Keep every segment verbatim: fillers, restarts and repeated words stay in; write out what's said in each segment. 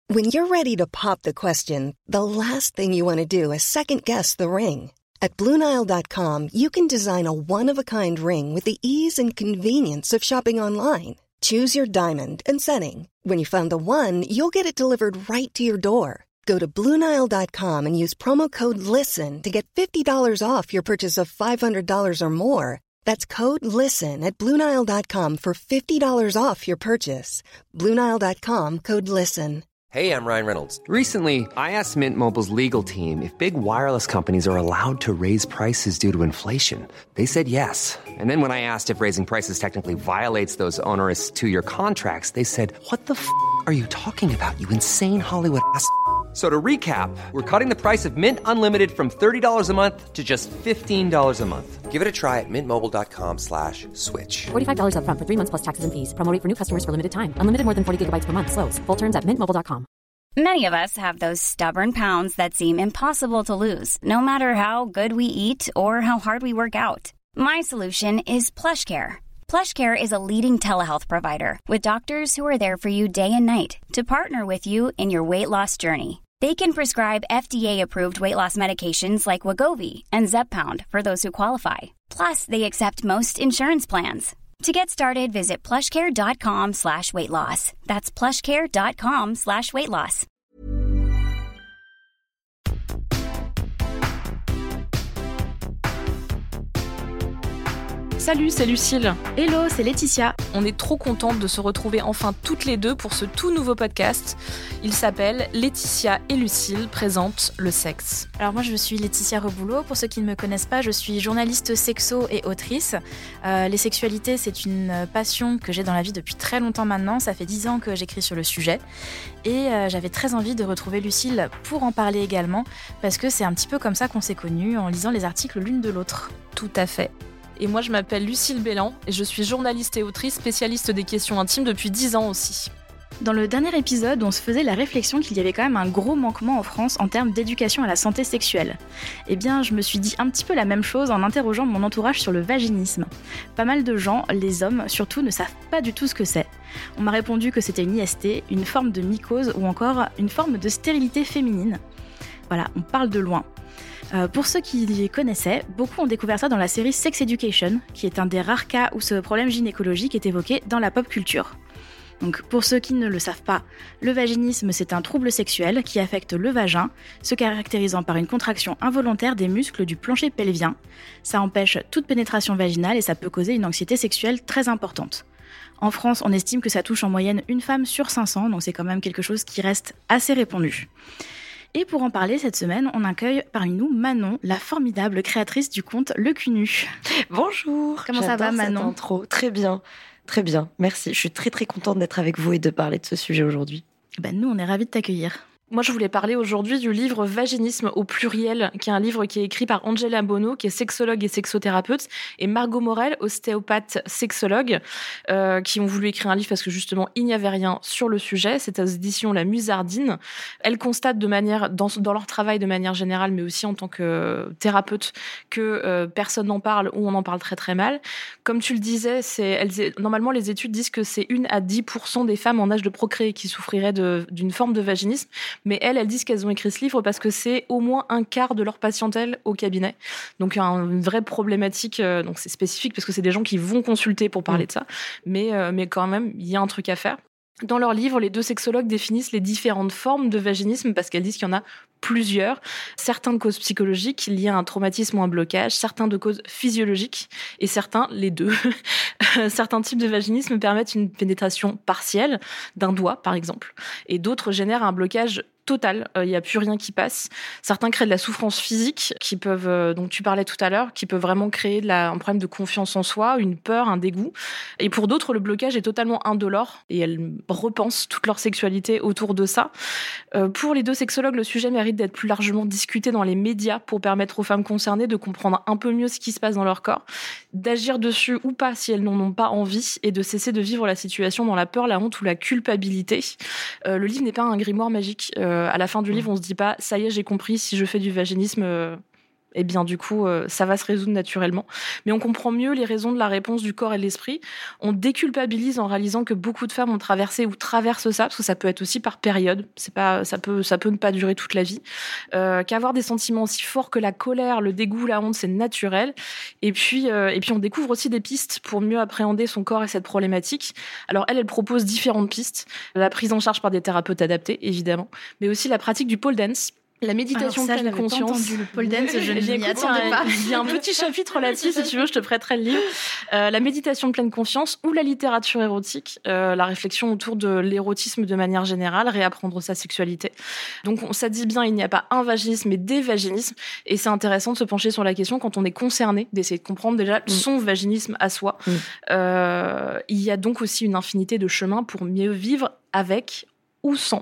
When you're ready to pop the question, the last thing you want to do is second-guess the ring. At Blue Nile dot com, you can design a one-of-a-kind ring with the ease and convenience of shopping online. Choose your diamond and setting. When you find the one, you'll get it delivered right to your door. Go to Blue Nile dot com and use promo code LISTEN to get fifty dollars off your purchase of five hundred dollars or more. That's code LISTEN at Blue Nile dot com for fifty dollars off your purchase. Blue Nile dot com, code LISTEN. Hey, I'm Ryan Reynolds. Recently, I asked Mint Mobile's legal team if big wireless companies are allowed to raise prices due to inflation. They said yes. And then when I asked if raising prices technically violates those onerous two-year contracts, they said, what the f*** are you talking about, you insane Hollywood ass f- So to recap, we're cutting the price of Mint Unlimited from thirty dollars a month to just fifteen dollars a month. Give it a try at mintmobile.com slash switch. forty-five dollars up front for three months plus taxes and fees. Promo rate for new customers for limited time. Unlimited more than forty gigabytes per month. Slows full terms at mint mobile dot com. Many of us have those stubborn pounds that seem impossible to lose, no matter how good we eat or how hard we work out. My solution is PlushCare. PlushCare is a leading telehealth provider with doctors who are there for you day and night to partner with you in your weight loss journey. They can prescribe F D A-approved weight loss medications like Wegovy and Zepbound for those who qualify. Plus, they accept most insurance plans. To get started, visit plushcare.com slash weight loss. That's plushcare.com slash weight loss. Salut, c'est Lucille. Hello, c'est Laetitia. On est trop contentes de se retrouver enfin toutes les deux pour ce tout nouveau podcast. Il s'appelle Laetitia et Lucille présentent le sexe. Alors moi je suis Laetitia Reboulot. Pour ceux qui ne me connaissent pas, je suis journaliste sexo et autrice. Euh, les sexualités, c'est une passion que j'ai dans la vie depuis très longtemps maintenant. Ça fait dix ans que j'écris sur le sujet. Et euh, j'avais très envie de retrouver Lucille pour en parler également, parce que c'est un petit peu comme ça qu'on s'est connus, en lisant les articles l'une de l'autre. Tout à fait. Et moi, je m'appelle Lucille Bélan et je suis journaliste et autrice spécialiste des questions intimes depuis dix ans aussi. Dans le dernier épisode, on se faisait la réflexion qu'il y avait quand même un gros manquement en France en termes d'éducation à la santé sexuelle. Eh bien, je me suis dit un petit peu la même chose en interrogeant mon entourage sur le vaginisme. Pas mal de gens, les hommes surtout, ne savent pas du tout ce que c'est. On m'a répondu que c'était une I S T, une forme de mycose ou encore une forme de stérilité féminine. Voilà, on parle de loin. Euh, pour ceux qui les connaissaient, beaucoup ont découvert ça dans la série Sex Education, qui est un des rares cas où ce problème gynécologique est évoqué dans la pop culture. Donc, pour ceux qui ne le savent pas, le vaginisme, c'est un trouble sexuel qui affecte le vagin, se caractérisant par une contraction involontaire des muscles du plancher pelvien. Ça empêche toute pénétration vaginale et ça peut causer une anxiété sexuelle très importante. En France, on estime que ça touche en moyenne une femme sur cinq cents, donc c'est quand même quelque chose qui reste assez répandu. Et pour en parler cette semaine, on accueille parmi nous Manon, la formidable créatrice du compte Le Cul Nu. Bonjour. Comment ça va, Manon ? Cette intro. Très bien, très bien. Merci. Je suis très très contente d'être avec vous et de parler de ce sujet aujourd'hui. Ben, nous, on est ravis de t'accueillir. Moi, je voulais parler aujourd'hui du livre Vaginisme au pluriel, qui est un livre qui est écrit par Angela Bono, qui est sexologue et sexothérapeute, et Margot Morel, ostéopathe sexologue, euh, qui ont voulu écrire un livre parce que justement, il n'y avait rien sur le sujet. C'est aux éditions La Musardine. Elles constatent de manière, dans, dans leur travail de manière générale, mais aussi en tant que thérapeute, que euh, personne n'en parle ou on en parle très très mal. Comme tu le disais, c'est, elles, normalement, les études disent que c'est une à dix pour cent des femmes en âge de procréer qui souffriraient de, d'une forme de vaginisme. Mais elles, elles disent qu'elles ont écrit ce livre parce que c'est au moins un quart de leur patientèle au cabinet. Donc, il y a une vraie problématique. Euh, donc, c'est spécifique parce que c'est des gens qui vont consulter pour parler mmh. de ça. Mais, euh, mais quand même, il y a un truc à faire. Dans leur livre, les deux sexologues définissent les différentes formes de vaginisme parce qu'elles disent qu'il y en a plusieurs. Certains de causes psychologiques liées à un traumatisme ou un blocage, certains de causes physiologiques et certains, les deux. Certains types de vaginisme permettent une pénétration partielle d'un doigt, par exemple, et d'autres génèrent un blocage total, il euh, n'y a plus rien qui passe. Certains créent de la souffrance physique, qui peuvent, euh, dont tu parlais tout à l'heure, qui peuvent vraiment créer de la, un problème de confiance en soi, une peur, un dégoût. Et pour d'autres, le blocage est totalement indolore et elles repensent toute leur sexualité autour de ça. Euh, pour les deux sexologues, le sujet mérite d'être plus largement discuté dans les médias pour permettre aux femmes concernées de comprendre un peu mieux ce qui se passe dans leur corps, d'agir dessus ou pas si elles n'en ont pas envie et de cesser de vivre la situation dans la peur, la honte ou la culpabilité. Euh, le livre n'est pas un grimoire magique. Euh, à la fin du livre, on se dit pas « ça y est, j'ai compris, si je fais du vaginisme, euh, eh bien du coup, euh, ça va se résoudre naturellement. Mais on comprend mieux les raisons de la réponse du corps et de l'esprit. On déculpabilise en réalisant que beaucoup de femmes ont traversé ou traversent ça, parce que ça peut être aussi par période. C'est pas, ça peut, ça peut ne pas durer toute la vie. Euh, qu'avoir des sentiments aussi forts que la colère, le dégoût, la honte, c'est naturel. Et puis, euh, et puis on découvre aussi des pistes pour mieux appréhender son corps et cette problématique. Alors elle, elle propose différentes pistes. La prise en charge par des thérapeutes adaptés, évidemment, mais aussi la pratique du pole dance. La méditation ça, pleine conscience. Entendu le pole dance, je ne m'y attendais pas. Il y a un petit chapitre là-dessus, si tu veux, je te prêterai le livre. Euh, la méditation pleine conscience ou la littérature érotique, euh, la réflexion autour de l'érotisme de manière générale, réapprendre sa sexualité. Donc, ça dit bien, il n'y a pas un vaginisme, mais des vaginismes. Et c'est intéressant de se pencher sur la question quand on est concerné, d'essayer de comprendre déjà mmh. son vaginisme à soi. Mmh. Euh, il y a donc aussi une infinité de chemins pour mieux vivre avec ou sans.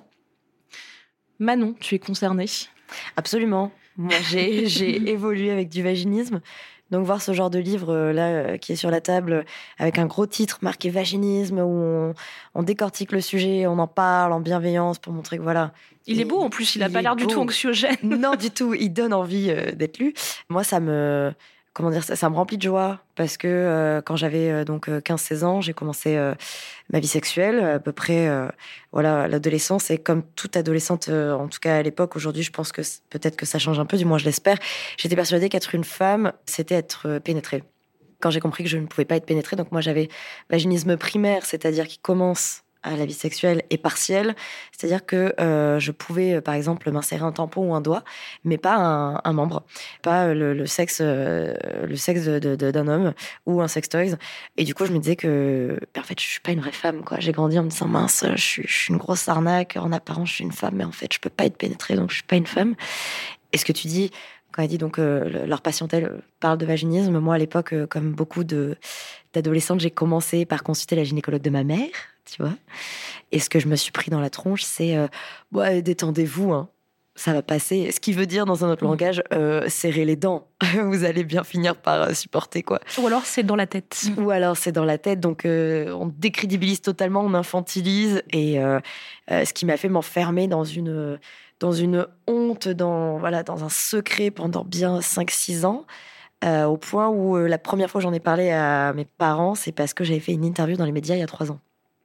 Manon, tu es concernée? Absolument. Moi, j'ai, j'ai évolué avec du vaginisme. Donc, voir ce genre de livre euh, là euh, qui est sur la table euh, avec un gros titre marqué vaginisme où on, on décortique le sujet, on en parle en bienveillance pour montrer que voilà. Il est beau en plus, il n'a pas l'air du tout anxiogène. Non, du tout. Il donne envie euh, d'être lu. Moi, ça me. Comment dire ça, ça me remplit de joie parce que euh, quand j'avais euh, donc quinze seize ans, j'ai commencé euh, ma vie sexuelle à peu près euh, voilà l'adolescence et comme toute adolescente euh, en tout cas à l'époque, aujourd'hui je pense que peut-être que ça change un peu, du moins je l'espère. J'étais persuadée qu'être une femme, c'était être euh, pénétrée. Quand j'ai compris que je ne pouvais pas être pénétrée, donc moi j'avais vaginisme primaire, c'est-à-dire qui commence à la vie sexuelle et partielle, c'est-à-dire que euh, je pouvais, par exemple, m'insérer un tampon ou un doigt, mais pas un, un membre, pas le, le sexe, euh, le sexe de, de, d'un homme ou un sextoys. Et du coup, je me disais que, en fait, je suis pas une vraie femme, quoi. J'ai grandi en me disant mince, je suis, je suis une grosse arnaque. En apparence, je suis une femme, mais en fait, je peux pas être pénétrée, donc je suis pas une femme. Et ce que tu dis, quand elle dit donc euh, leur patientèle parle de vaginisme, moi à l'époque, euh, comme beaucoup de d'adolescentes, j'ai commencé par consulter la gynécologue de ma mère, tu vois. Et ce que je me suis pris dans la tronche, c'est euh, ouais, détendez-vous, hein, ça va passer. Ce qui veut dire dans un autre langage, euh, serrez les dents. Vous allez bien finir par euh, supporter quoi. Ou alors c'est dans la tête. Ou alors c'est dans la tête. Donc euh, on décrédibilise totalement, on infantilise. Et euh, euh, ce qui m'a fait m'enfermer dans une dans une honte, dans voilà, dans un secret pendant bien cinq six ans. Euh, au point où euh, la première fois que j'en ai parlé à mes parents, c'est parce que j'avais fait une interview dans les médias il y a trois ans.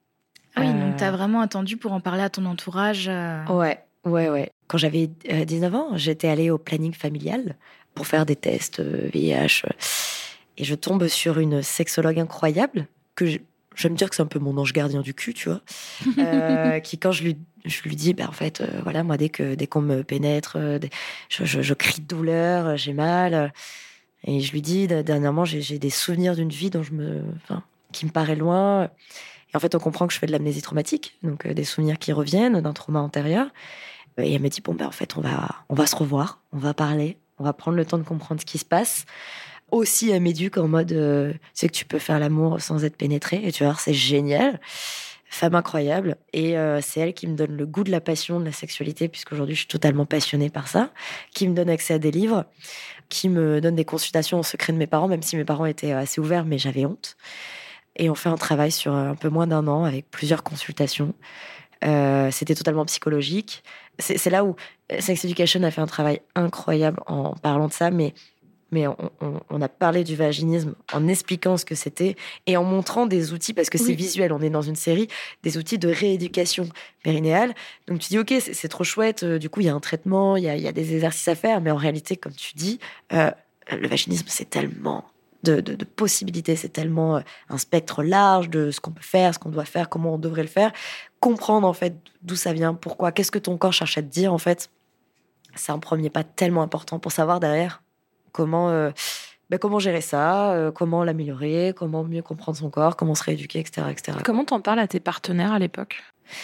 Ah oui, euh... donc t'as vraiment attendu pour en parler à ton entourage. Euh... Ouais, ouais, ouais. Quand j'avais euh, dix-neuf ans, j'étais allée au planning familial pour faire des tests euh, V I H. Euh, et je tombe sur une sexologue incroyable, que je, je vais me dire que c'est un peu mon ange gardien du cul, tu vois, euh, qui quand je lui, je lui dis, bah, en fait, euh, voilà, moi, dès, que, dès qu'on me pénètre, euh, je, je, je crie de douleur, j'ai mal... Euh, Et je lui dis, dernièrement, j'ai, j'ai des souvenirs d'une vie dont je me, enfin, qui me paraît loin. Et en fait, on comprend que je fais de l'amnésie traumatique, donc euh, des souvenirs qui reviennent d'un trauma antérieur. Et elle me dit, bon, ben, en fait, on va, on va se revoir, on va parler, on va prendre le temps de comprendre ce qui se passe. Aussi, elle m'éduque en mode, euh, c'est que tu peux faire l'amour sans être pénétré. Et tu vas voir, c'est génial. Femme incroyable. Et euh, c'est elle qui me donne le goût de la passion, de la sexualité, puisqu'aujourd'hui, je suis totalement passionnée par ça, qui me donne accès à des livres, qui me donne des consultations au secret de mes parents, même si mes parents étaient assez ouverts, mais j'avais honte. Et on fait un travail sur un peu moins d'un an, avec plusieurs consultations. Euh, c'était totalement psychologique. C'est, c'est là où Sex Education a fait un travail incroyable en parlant de ça, mais mais on, on, on a parlé du vaginisme en expliquant ce que c'était et en montrant des outils, parce que oui. C'est visuel, on est dans une série, des outils de rééducation périnéale. Donc tu dis, ok, c'est, c'est trop chouette, du coup il y a un traitement, il y a, il y a des exercices à faire, mais en réalité, comme tu dis, euh, le vaginisme, c'est tellement de, de, de possibilités, c'est tellement un spectre large de ce qu'on peut faire, ce qu'on doit faire, comment on devrait le faire. Comprendre en fait d'où ça vient, pourquoi, qu'est-ce que ton corps cherche à te dire en fait, c'est un premier pas tellement important pour savoir derrière comment, euh, ben comment gérer ça, euh, comment l'améliorer, comment mieux comprendre son corps, comment se rééduquer, et cetera, et cetera. Comment t'en parles à tes partenaires à l'époque ?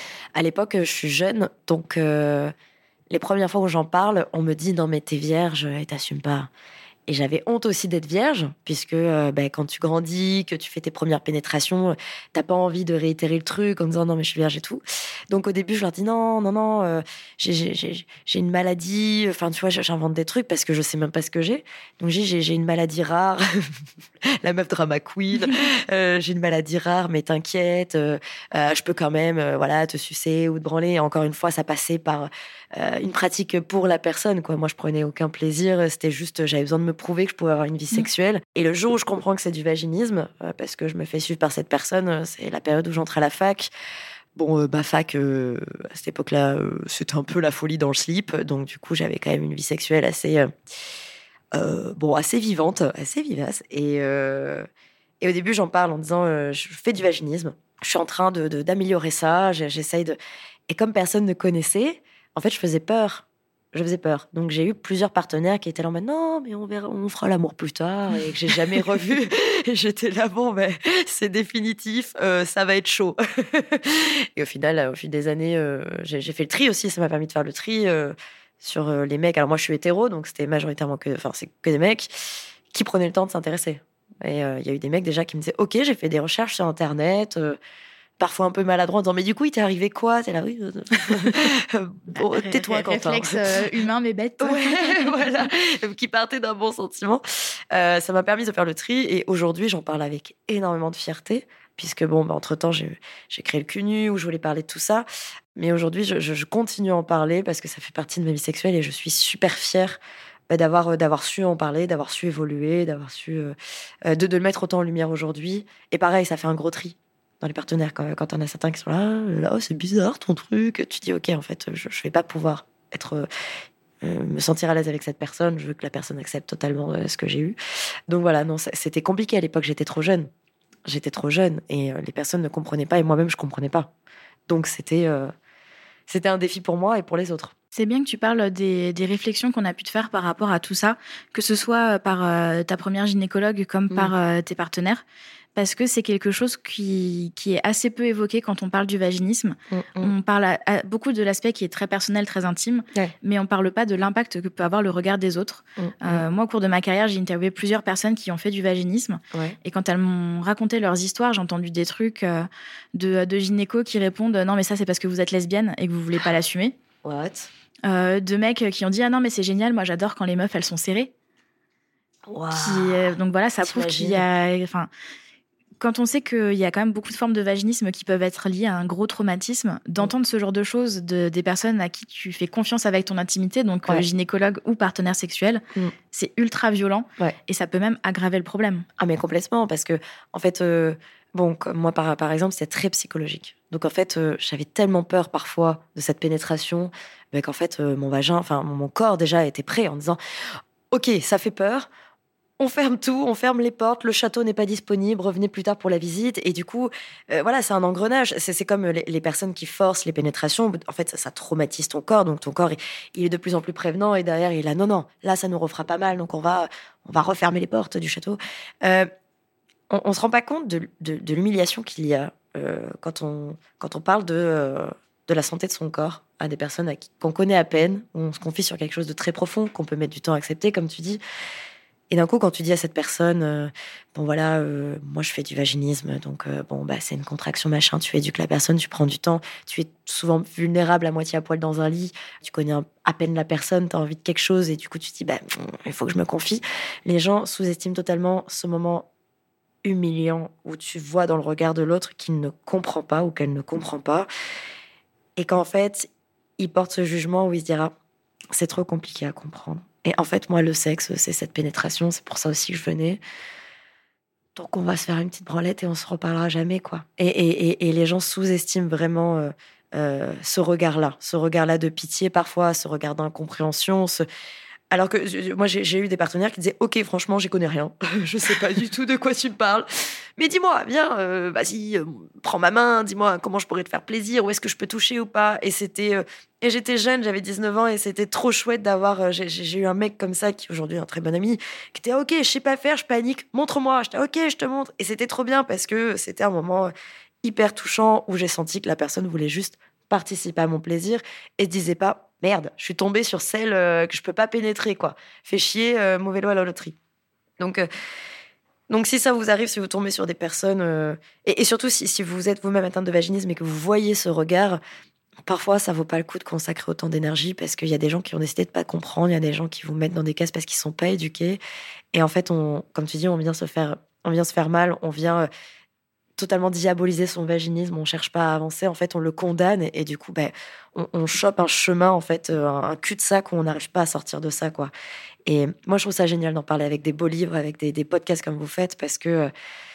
À l'époque, je suis jeune, donc euh, les premières fois où j'en parle, on me dit « Non mais t'es vierge et t'assumes pas ». Et j'avais honte aussi d'être vierge, puisque euh, bah, quand tu grandis, que tu fais tes premières pénétrations, t'as pas envie de réitérer le truc en disant non mais je suis vierge et tout. Donc au début je leur dis non non non, euh, j'ai, j'ai, j'ai, j'ai une maladie. Enfin tu vois, j'invente des trucs parce que je sais même pas ce que j'ai. Donc j'ai j'ai, j'ai une maladie rare, la meuf drama queen. Euh, j'ai une maladie rare, mais t'inquiète, euh, euh, je peux quand même euh, voilà te sucer ou te branler. Et encore une fois, ça passait par euh, une pratique pour la personne quoi. Moi je prenais aucun plaisir, c'était juste j'avais besoin de me prouver que je pouvais avoir une vie sexuelle. Mmh. Et le jour où je comprends que c'est du vaginisme, euh, parce que je me fais suivre par cette personne, euh, c'est la période où j'entre à la fac. Bon, euh, bah fac, euh, à cette époque-là, euh, c'était un peu la folie dans le slip. Donc du coup, j'avais quand même une vie sexuelle assez, euh, euh, bon, assez vivante, assez vivace. Et, euh, et au début, j'en parle en disant, euh, je fais du vaginisme. Je suis en train de, de, d'améliorer ça. J'essaye de... Et comme personne ne connaissait, en fait, je faisais peur. Je faisais peur. Donc, j'ai eu plusieurs partenaires qui étaient là en mode non, mais on verra, on fera l'amour plus tard et que j'ai jamais revu. Et j'étais là, bon, ben, c'est définitif, euh, ça va être chaud. Et au final, au fil des années, euh, j'ai, j'ai fait le tri aussi. Ça m'a permis de faire le tri euh, sur euh, les mecs. Alors, moi, je suis hétéro, donc c'était majoritairement que, enfin, c'est que des mecs qui prenaient le temps de s'intéresser. Et il euh, y a eu des mecs déjà qui me disaient, ok, j'ai fait des recherches sur Internet. Euh, parfois un peu maladroit en disant mais du coup il t'est arrivé quoi, t'es là oui bon, tais-toi Quentin, réflexe euh, humain mais bête. Ouais, voilà, qui partait d'un bon sentiment. Euh, ça m'a permis de faire le tri et aujourd'hui j'en parle avec énormément de fierté puisque bon bah, entre temps j'ai, j'ai créé le cul nu où je voulais parler de tout ça, mais aujourd'hui je, je, je continue à en parler parce que ça fait partie de ma vie sexuelle et je suis super fière bah, d'avoir d'avoir su en parler, d'avoir su évoluer, d'avoir su euh, de, de le mettre autant en lumière aujourd'hui. Et pareil, ça fait un gros tri dans les partenaires, quand, quand on a certains qui sont là, là oh, c'est bizarre ton truc, tu dis ok en fait je, je vais pas pouvoir être euh, me sentir à l'aise avec cette personne, je veux que la personne accepte totalement euh, ce que j'ai eu. Donc voilà, non, c'était compliqué à l'époque, j'étais trop jeune j'étais trop jeune et euh, les personnes ne comprenaient pas et moi-même je comprenais pas, donc c'était euh, c'était un défi pour moi et pour les autres. C'est bien que tu parles des, des réflexions qu'on a pu te faire par rapport à tout ça, que ce soit par euh, ta première gynécologue comme mmh. par euh, tes partenaires, parce que c'est quelque chose qui, qui est assez peu évoqué quand on parle du vaginisme. Mmh. On parle à, à beaucoup de l'aspect qui est très personnel, très intime, ouais. mais on parle pas de l'impact que peut avoir le regard des autres. Mmh. Euh, moi, au cours de ma carrière, j'ai interviewé plusieurs personnes qui ont fait du vaginisme, ouais. et quand elles m'ont raconté leurs histoires, j'ai entendu des trucs euh, de, de gynécos qui répondent « Non, mais ça, c'est parce que vous êtes lesbienne et que vous voulez pas l'assumer. » What? Euh, de mecs qui ont dit « Ah non, mais c'est génial, moi j'adore quand les meufs, elles sont serrées. Wow. » Qui, euh, donc voilà, ça prouve qu'il y a... Enfin, quand on sait qu'il y a quand même beaucoup de formes de vaginisme qui peuvent être liées à un gros traumatisme, d'entendre ce genre de choses de, des personnes à qui tu fais confiance avec ton intimité, donc ouais. gynécologue ou partenaire sexuel, mm. c'est ultra violent, ouais. et ça peut même aggraver le problème. Ah mais complètement, parce que en fait... Euh... Bon, comme moi, par, par exemple, c'est très psychologique. Donc, en fait, euh, j'avais tellement peur parfois de cette pénétration bah, qu'en fait, euh, mon vagin, enfin, mon corps déjà était prêt en disant « Ok, ça fait peur, on ferme tout, on ferme les portes, le château n'est pas disponible, revenez plus tard pour la visite. » Et du coup, euh, voilà, c'est un engrenage. C'est, c'est comme les, les personnes qui forcent les pénétrations. En fait, ça, ça traumatise ton corps. Donc, ton corps, il, il est de plus en plus prévenant. Et derrière, il est là « Non, non, là, ça nous refera pas mal. Donc, on va, on va refermer les portes du château. Euh, » On ne se rend pas compte de, de, de l'humiliation qu'il y a euh, quand, on, quand on parle de, euh, de la santé de son corps à des personnes à qui, qu'on connaît à peine, où on se confie sur quelque chose de très profond, qu'on peut mettre du temps à accepter, comme tu dis. Et d'un coup, quand tu dis à cette personne, euh, bon voilà, euh, moi je fais du vaginisme, donc euh, bon bah c'est une contraction machin, tu éduques la personne, tu prends du temps, tu es souvent vulnérable à moitié à poil dans un lit, tu connais un, à peine la personne, tu as envie de quelque chose, et du coup tu te dis, bah il faut que je me confie. Les gens sous-estiment totalement ce moment humiliant où tu vois dans le regard de l'autre qu'il ne comprend pas ou qu'elle ne comprend pas, et qu'en fait il porte ce jugement où il se dira c'est trop compliqué à comprendre, et en fait moi le sexe c'est cette pénétration, c'est pour ça aussi que je venais, donc on va se faire une petite branlette et on se reparlera jamais quoi. Et, et, et, et les gens sous-estiment vraiment euh, euh, ce regard-là ce regard-là de pitié, parfois ce regard d'incompréhension, ce... Alors que moi, j'ai, j'ai eu des partenaires qui disaient « Ok, franchement, j'y connais rien. Je sais pas du tout de quoi tu me parles. Mais dis-moi, viens, euh, vas-y, euh, prends ma main, dis-moi comment je pourrais te faire plaisir, où est-ce que je peux toucher ou pas. » Et c'était, euh, et j'étais jeune, j'avais dix-neuf ans, et c'était trop chouette d'avoir... Euh, j'ai, j'ai eu un mec comme ça, qui aujourd'hui est un très bon ami, qui était « Ok, je sais pas faire, je panique, montre-moi. » J'étais « Ok, je te montre. » Et c'était trop bien parce que c'était un moment hyper touchant où j'ai senti que la personne voulait juste participer à mon plaisir et se disait pas merde, je suis tombée sur celle euh, que je peux pas pénétrer, quoi. Fait chier, euh, mauvais lot à la loterie. Donc, euh, donc, si ça vous arrive, si vous tombez sur des personnes... Euh, et, et surtout, si, si vous êtes vous-même atteinte de vaginisme et que vous voyez ce regard, parfois, ça vaut pas le coup de consacrer autant d'énergie parce qu'il y a des gens qui ont décidé de pas comprendre, il y a des gens qui vous mettent dans des cases parce qu'ils sont pas éduqués. Et en fait, on, comme tu dis, on vient se faire, on vient se faire mal, on vient... Euh, totalement diaboliser son vaginisme, on cherche pas à avancer, en fait, on le condamne et, et du coup, ben, on, on chope un chemin, en fait, un, un cul-de-sac où on n'arrive pas à sortir de ça, quoi. Et moi, je trouve ça génial d'en parler avec des beaux livres, avec des, des podcasts comme vous faites, parce que,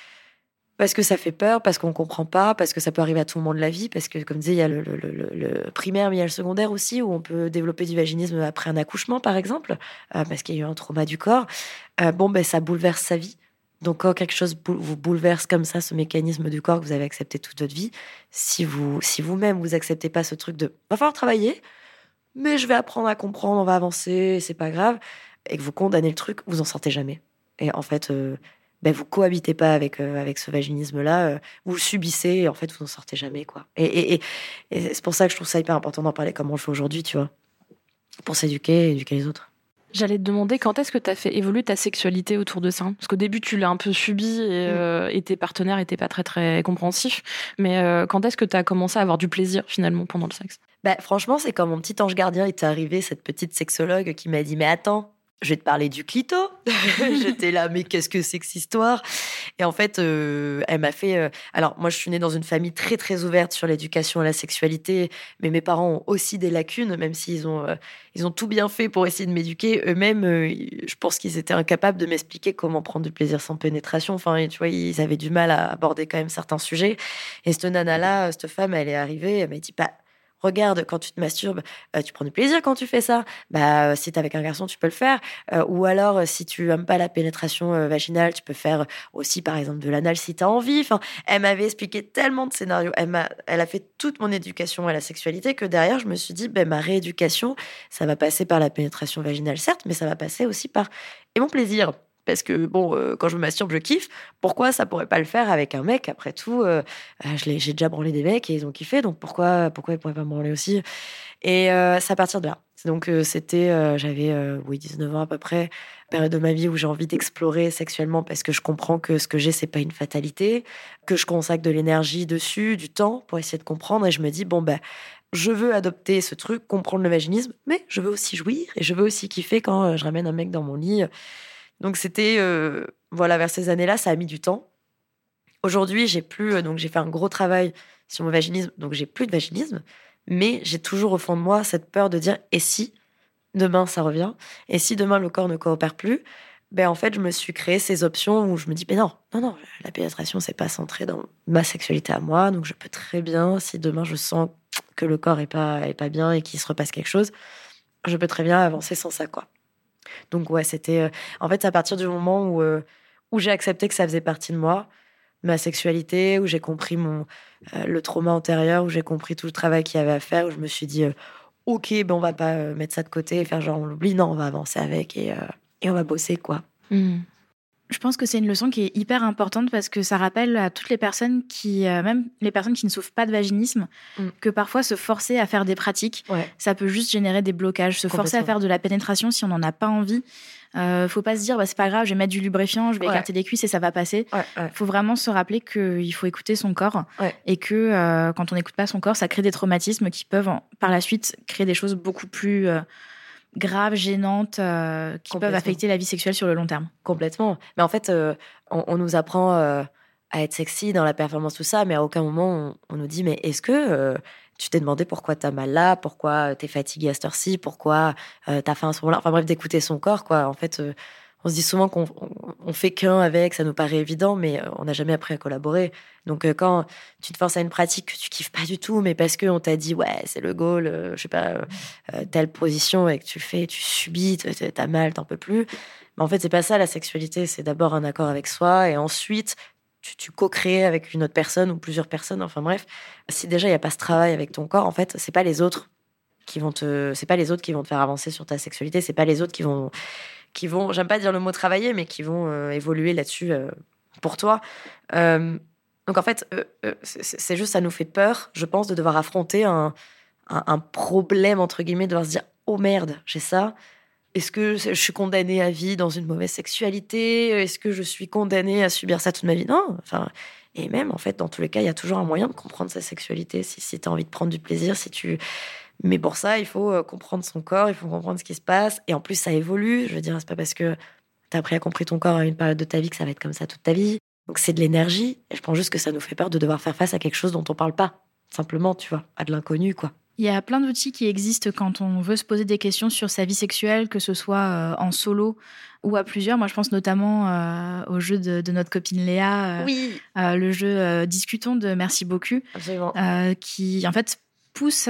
parce que ça fait peur, parce qu'on comprend pas, parce que ça peut arriver à tout moment de la vie, parce que, comme disait, il y a le, le, le, le primaire, mais il y a le secondaire aussi, où on peut développer du vaginisme après un accouchement, par exemple, euh, parce qu'il y a eu un trauma du corps. Euh, bon, ben, ça bouleverse sa vie. Donc, quand quelque chose vous bouleverse comme ça, ce mécanisme du corps que vous avez accepté toute votre vie, si, vous, si vous-même, vous acceptez pas ce truc de « va falloir travailler, mais je vais apprendre à comprendre, on va avancer, c'est pas grave », et que vous condamnez le truc, vous en sortez jamais. Et en fait, euh, ben, vous cohabitez pas avec, euh, avec ce vaginisme-là, euh, vous le subissez, et en fait, vous en sortez jamais, quoi. Et, et, et, et c'est pour ça que je trouve ça hyper important d'en parler comme on le fait aujourd'hui, tu vois, pour s'éduquer et éduquer les autres. J'allais te demander quand est-ce que tu as fait évoluer ta sexualité autour de ça ? Parce qu'au début, tu l'as un peu subi et, mmh. euh, et tes partenaires n'étaient pas très, très compréhensifs. Mais euh, quand est-ce que tu as commencé à avoir du plaisir, finalement, pendant le sexe ? Bah, franchement, c'est quand mon petit ange gardien est arrivé, cette petite sexologue qui m'a dit « Mais attends, je vais te parler du clito !» J'étais là, mais qu'est-ce que c'est que cette histoire ? Et en fait, euh, elle m'a fait... Euh... Alors, moi, je suis née dans une famille très, très ouverte sur l'éducation à la sexualité, mais mes parents ont aussi des lacunes, même s'ils ont, euh, ils ont tout bien fait pour essayer de m'éduquer. Eux-mêmes, euh, je pense qu'ils étaient incapables de m'expliquer comment prendre du plaisir sans pénétration. Enfin, tu vois, ils avaient du mal à aborder quand même certains sujets. Et cette nana-là, cette femme, elle est arrivée, elle m'a dit... Bah, regarde, quand tu te masturbes, euh, tu prends du plaisir quand tu fais ça. Bah, euh, si t'es avec un garçon, tu peux le faire. Euh, ou alors, euh, si tu aimes pas la pénétration euh, vaginale, tu peux faire aussi, par exemple, de l'anal si t'as envie. Enfin, elle m'avait expliqué tellement de scénarios. Elle m'a, elle a fait toute mon éducation à la sexualité que derrière, je me suis dit, ben, ma rééducation, ça va passer par la pénétration vaginale, certes, mais ça va passer aussi par et mon plaisir. Parce que, bon, euh, quand je me masturbe, je kiffe. Pourquoi ça pourrait pas le faire avec un mec ? Après tout, euh, je l'ai, j'ai déjà branlé des mecs et ils ont kiffé, donc pourquoi, pourquoi ils pourraient pas me branler aussi ? Et euh, c'est à partir de là. Donc, euh, c'était, euh, j'avais euh, oui, dix-neuf ans à peu près, période de ma vie où j'ai envie d'explorer sexuellement parce que je comprends que ce que j'ai, c'est pas une fatalité, que je consacre de l'énergie dessus, du temps pour essayer de comprendre. Et je me dis, bon, ben, je veux adopter ce truc, comprendre le vaginisme, mais je veux aussi jouir et je veux aussi kiffer quand euh, je ramène un mec dans mon lit. Donc, c'était, euh, voilà, vers ces années-là, ça a mis du temps. Aujourd'hui, j'ai plus, euh, donc j'ai fait un gros travail sur mon vaginisme, donc j'ai plus de vaginisme, mais j'ai toujours au fond de moi cette peur de dire, et si demain ça revient ? Et si demain le corps ne coopère plus ? Ben, en fait, je me suis créé ces options où je me dis, ben non, non, non, la pénétration, c'est pas centré dans ma sexualité à moi, donc je peux très bien, si demain je sens que le corps est pas, est pas bien et qu'il se repasse quelque chose, je peux très bien avancer sans ça, quoi. Donc ouais, c'était... Euh, en fait, c'est à partir du moment où, euh, où j'ai accepté que ça faisait partie de moi, ma sexualité, où j'ai compris mon, euh, le trauma antérieur, où j'ai compris tout le travail qu'il y avait à faire, où je me suis dit, euh, ok, ben on va pas euh, mettre ça de côté et faire genre on l'oublie, non, on va avancer avec et, euh, et on va bosser, quoi. Mmh. Je pense que c'est une leçon qui est hyper importante parce que ça rappelle à toutes les personnes qui, euh, même les personnes qui ne souffrent pas de vaginisme, mm. que parfois se forcer à faire des pratiques, ouais. ça peut juste générer des blocages. Se forcer à faire de la pénétration si on n'en a pas envie, euh, faut pas se dire bah, c'est pas grave, je vais mettre du lubrifiant, je vais ouais. écarter des cuisses et ça va passer. Ouais, ouais. Faut vraiment se rappeler qu'il faut écouter son corps ouais. et que euh, quand on n'écoute pas son corps, ça crée des traumatismes qui peuvent par la suite créer des choses beaucoup plus... Euh, graves, gênantes, euh, qui peuvent affecter la vie sexuelle sur le long terme. Complètement. Mais en fait, euh, on, on nous apprend euh, à être sexy dans la performance, tout ça, mais à aucun moment, on, on nous dit, mais est-ce que euh, tu t'es demandé pourquoi t'as mal là, pourquoi t'es fatiguée à cette heure-ci, pourquoi euh, t'as faim à ce moment-là ? Enfin bref, d'écouter son corps, quoi. En fait, euh, on se dit souvent qu'on on, on fait qu'un avec, ça nous paraît évident, mais on n'a jamais appris à collaborer. Donc, euh, quand tu te forces à une pratique que tu kiffes pas du tout, mais parce qu'on t'a dit, ouais, c'est le goal, euh, je sais pas, euh, telle position, et que tu le fais, tu subis, t'as mal, t'en peux plus. Mais en fait, c'est pas ça, la sexualité. C'est d'abord un accord avec soi, et ensuite, tu, tu co-crées avec une autre personne ou plusieurs personnes. Enfin bref, si déjà il y a pas ce travail avec ton corps, en fait, c'est pas les autres qui vont te, c'est pas les autres qui vont te faire avancer sur ta sexualité. C'est pas les autres qui vont, qui vont, j'aime pas dire le mot travailler, mais qui vont euh, évoluer là-dessus euh, pour toi. Euh, Donc en fait, euh, euh, c'est, c'est juste, ça nous fait peur, je pense, de devoir affronter un, un, un problème, entre guillemets, de devoir se dire « Oh merde, j'ai ça ». Est-ce que je suis condamnée à vie dans une mauvaise sexualité ? Est-ce que je suis condamnée à subir ça toute ma vie ? Non. Enfin, et même, en fait, dans tous les cas, il y a toujours un moyen de comprendre sa sexualité. Si, si tu as envie de prendre du plaisir, si tu... Mais pour ça, il faut comprendre son corps, il faut comprendre ce qui se passe. Et en plus, ça évolue. Je veux dire, c'est pas parce que tu as appris à comprendre ton corps à une période de ta vie que ça va être comme ça toute ta vie. Donc, c'est de l'énergie. Et je pense juste que ça nous fait peur de devoir faire face à quelque chose dont on parle pas. Simplement, tu vois, à de l'inconnu, quoi. Il y a plein d'outils qui existent quand on veut se poser des questions sur sa vie sexuelle, que ce soit euh, en solo ou à plusieurs. Moi, je pense notamment euh, au jeu de, de notre copine Léa, euh, oui. euh, le jeu euh, Discutons de Merci beaucoup, euh, qui en fait pousse euh,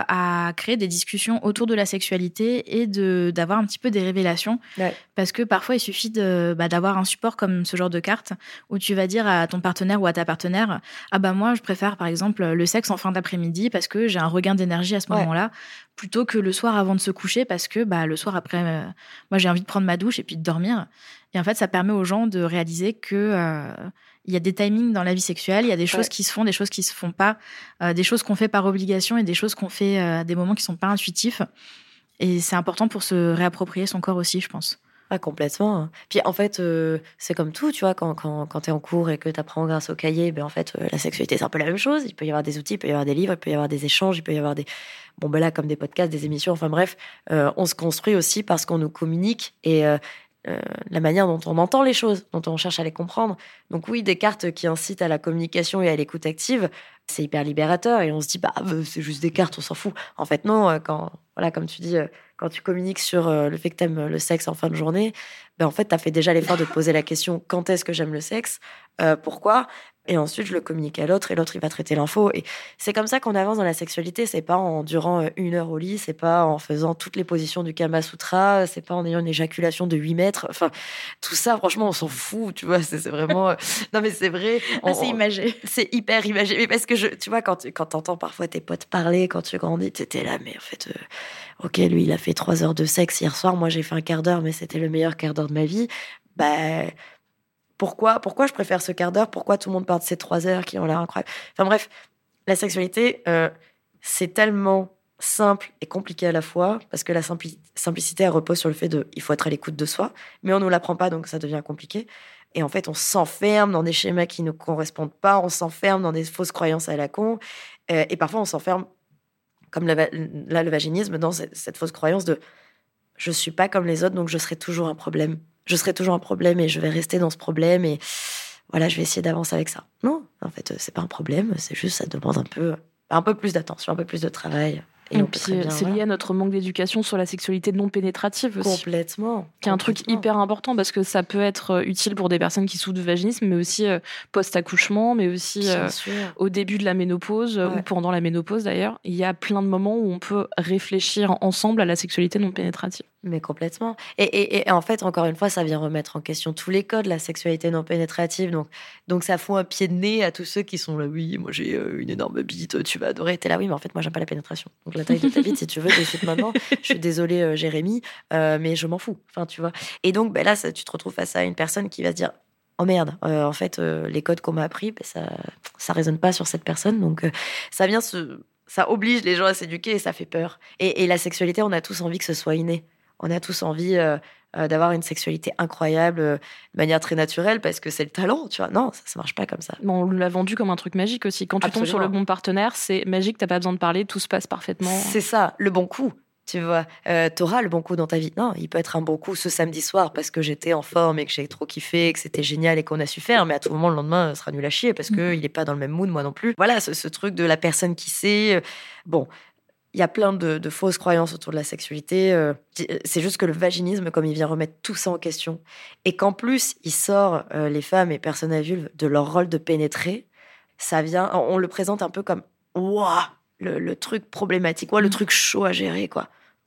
à créer des discussions autour de la sexualité et de, d'avoir un petit peu des révélations. Ouais. Parce que parfois, il suffit de, bah, d'avoir un support comme ce genre de carte où tu vas dire à ton partenaire ou à ta partenaire « Ah bah moi, je préfère par exemple le sexe en fin d'après-midi parce que j'ai un regain d'énergie à ce ouais. moment-là, plutôt que le soir avant de se coucher parce que bah, le soir après, euh, moi j'ai envie de prendre ma douche et puis de dormir. » Et en fait, ça permet aux gens de réaliser que... Euh, il y a des timings dans la vie sexuelle, il y a des choses ouais. qui se font, des choses qui se font pas, euh, des choses qu'on fait par obligation et des choses qu'on fait euh, à des moments qui sont pas intuitifs. Et c'est important pour se réapproprier son corps aussi, je pense. Ah, complètement. Puis en fait, euh, c'est comme tout, tu vois, quand, quand, quand t'es en cours et que t'apprends grâce au cahier, ben en fait, euh, la sexualité, c'est un peu la même chose. Il peut y avoir des outils, il peut y avoir des livres, il peut y avoir des échanges, il peut y avoir des... Bon, ben là, comme des podcasts, des émissions, enfin bref, euh, on se construit aussi parce qu'on nous communique et... Euh, Euh, la manière dont on entend les choses, dont on cherche à les comprendre. Donc oui, des cartes qui incitent à la communication et à l'écoute active, c'est hyper libérateur et on se dit bah c'est juste des cartes, on s'en fout. En fait non, quand voilà comme tu dis, quand tu communiques sur le fait que t'aimes le sexe en fin de journée, ben en fait t'as fait déjà l'effort de te poser la question quand est-ce que j'aime le sexe, euh, pourquoi. Et ensuite, je le communique à l'autre et l'autre, il va traiter l'info. Et c'est comme ça qu'on avance dans la sexualité. C'est pas en durant une heure au lit, c'est pas en faisant toutes les positions du Kama Sutra, c'est pas en ayant une éjaculation de huit mètres. Enfin, tout ça, franchement, on s'en fout, tu vois. C'est, c'est vraiment... Non, mais c'est vrai. On... Ah, c'est imagé. C'est hyper imagé. Mais parce que, je, tu vois, quand tu quand t'entends parfois tes potes parler, quand tu grandis, t'étais là, mais en fait... Euh, ok, lui, il a fait trois heures de sexe hier soir. Moi, j'ai fait un quart d'heure, mais c'était le meilleur quart d'heure de ma vie. Bah... Pourquoi, pourquoi je préfère ce quart d'heure ? Pourquoi tout le monde parle de ces trois heures qui ont l'air incroyables ? Enfin bref, la sexualité, euh, c'est tellement simple et compliqué à la fois, parce que la simpli- simplicité, elle repose sur le fait de il faut être à l'écoute de soi, mais on ne nous l'apprend pas, donc ça devient compliqué. Et en fait, on s'enferme dans des schémas qui ne correspondent pas, on s'enferme dans des fausses croyances à la con, euh, et parfois on s'enferme, comme la, là, le vaginisme, dans cette, cette fausse croyance de « je ne suis pas comme les autres, donc je serai toujours un problème ». Je serai toujours un problème et je vais rester dans ce problème et voilà, je vais essayer d'avancer avec ça. Non, en fait, c'est pas un problème, c'est juste ça demande un peu, un peu plus d'attention, un peu plus de travail. Et, et puis, bien, c'est voilà. lié à notre manque d'éducation sur la sexualité non pénétrative aussi. Complètement. Qui est un truc hyper important parce que ça peut être utile pour des personnes qui souffrent de vaginisme, mais aussi euh, post-accouchement, mais aussi euh, au début de la ménopause ouais. ou pendant la ménopause d'ailleurs. Il y a plein de moments où on peut réfléchir ensemble à la sexualité non pénétrative. Mais complètement. Et, et, et en fait, encore une fois, ça vient remettre en question tous les codes, la sexualité non pénétrative. Donc, donc ça fout un pied de nez à tous ceux qui sont là, oui, moi j'ai une énorme bite, tu vas adorer. T'es là, oui, mais en fait, moi j'aime pas la pénétration. Donc la taille de ta bite, si tu veux, de suite maintenant. Je suis désolée, euh, Jérémy, euh, mais je m'en fous. Enfin, tu vois. Et donc, ben là, ça, tu te retrouves face à une personne qui va se dire, oh merde, euh, en fait, euh, les codes qu'on m'a appris, ben, ça, ça résonne pas sur cette personne. Donc, euh, ça vient se, ça oblige les gens à s'éduquer et ça fait peur. Et, et la sexualité, on a tous envie que ce soit inné. On a tous envie euh, euh, d'avoir une sexualité incroyable euh, de manière très naturelle parce que c'est le talent, tu vois. Non, ça, ça marche pas comme ça. Bon, on l'a vendu comme un truc magique aussi. Quand tu Absolument. tombes sur le bon partenaire, c'est magique, t'as pas besoin de parler, tout se passe parfaitement. C'est ça, le bon coup, tu vois. Euh, t'auras le bon coup dans ta vie. Non, il peut être un bon coup ce samedi soir parce que j'étais en forme et que j'ai trop kiffé et que c'était génial et qu'on a su faire, mais à tout moment, le lendemain, ce sera nul à chier parce qu'il mmh. est pas dans le même mood, moi non plus. Voilà, ce, ce truc de la personne qui sait... Euh, bon... Il y a plein de, de fausses croyances autour de la sexualité. Euh, c'est juste que le vaginisme, comme il vient remettre tout ça en question, et qu'en plus, il sort euh, les femmes et personnes à vulve de leur rôle de pénétrer, ça vient... On le présente un peu comme « Ouah, le, le truc problématique, ouah, le truc chaud à gérer, quoi ».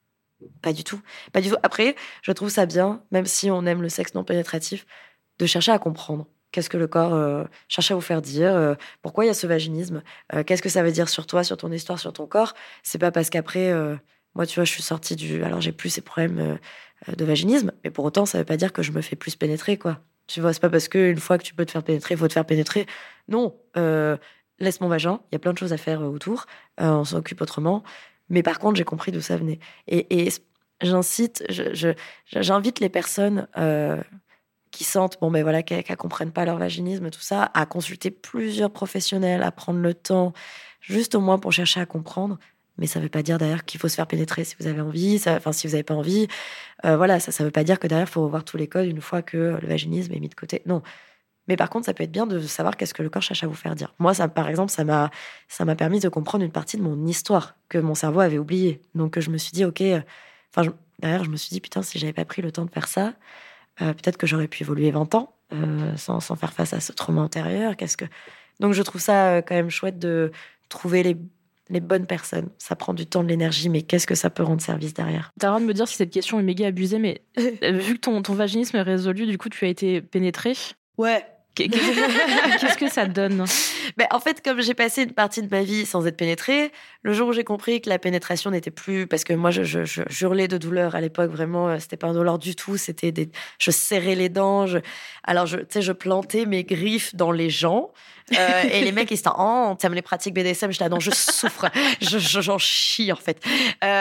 Pas du tout. Pas du tout. Après, je trouve ça bien, même si on aime le sexe non pénétratif, de chercher à comprendre. Qu'est-ce que le corps euh, cherche à vous faire dire euh, pourquoi il y a ce vaginisme euh, qu'est-ce que ça veut dire sur toi, sur ton histoire, sur ton corps. C'est pas parce qu'après, euh, moi, tu vois, je suis sortie du... Alors, j'ai plus ces problèmes euh, de vaginisme, mais pour autant, ça veut pas dire que je me fais plus pénétrer, quoi. Tu vois, c'est pas parce qu'une fois que tu peux te faire pénétrer, il faut te faire pénétrer. Non, euh, laisse mon vagin, il y a plein de choses à faire autour, euh, on s'en occupe autrement. Mais par contre, j'ai compris d'où ça venait. Et, et j'incite, je, je, j'invite les personnes euh, qui sentent, bon, ben voilà, qu'elles ne comprennent pas leur vaginisme, tout ça, à consulter plusieurs professionnels, à prendre le temps, juste au moins pour chercher à comprendre. Mais ça ne veut pas dire derrière qu'il faut se faire pénétrer si vous avez envie, ça, enfin si vous n'avez pas envie. Euh, voilà, ça ne veut pas dire que derrière, il faut revoir tous les codes une fois que le vaginisme est mis de côté. Non. Mais par contre, ça peut être bien de savoir qu'est-ce que le corps cherche à vous faire dire. Moi, ça, par exemple, ça m'a, ça m'a permis de comprendre une partie de mon histoire que mon cerveau avait oubliée. Donc, je me suis dit, OK... Enfin, je, derrière, je me suis dit, putain, si je n'avais pas pris le temps de faire ça, euh, peut-être que j'aurais pu évoluer vingt ans euh, sans, sans faire face à ce trauma antérieur. Qu'est-ce que... Donc, je trouve ça euh, quand même chouette de trouver les... les bonnes personnes. Ça prend du temps, de l'énergie, mais qu'est-ce que ça peut rendre service derrière ? T'as le droit de me dire si cette question est méga abusée, mais vu que ton, ton vaginisme est résolu, du coup, tu as été pénétrée. Ouais. Qu'est-ce que ça donne ? Ben, en fait, comme j'ai passé une partie de ma vie sans être pénétrée, le jour où j'ai compris que la pénétration n'était plus... Parce que moi, je, je, je hurlais de douleur à l'époque, vraiment, c'était pas un douleur du tout, c'était des... Je serrais les dents, je... alors je, tu sais, je plantais mes griffes dans les gens, euh, et les mecs, ils étaient « Oh, t'aimes les pratiques B D S M ?» J'étais « Ah non, je souffre, je, je, j'en chie, en fait. Euh, »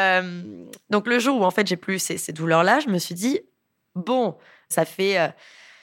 Donc, le jour où, en fait, j'ai plus ces, ces douleurs-là, je me suis dit « Bon, ça fait... Euh,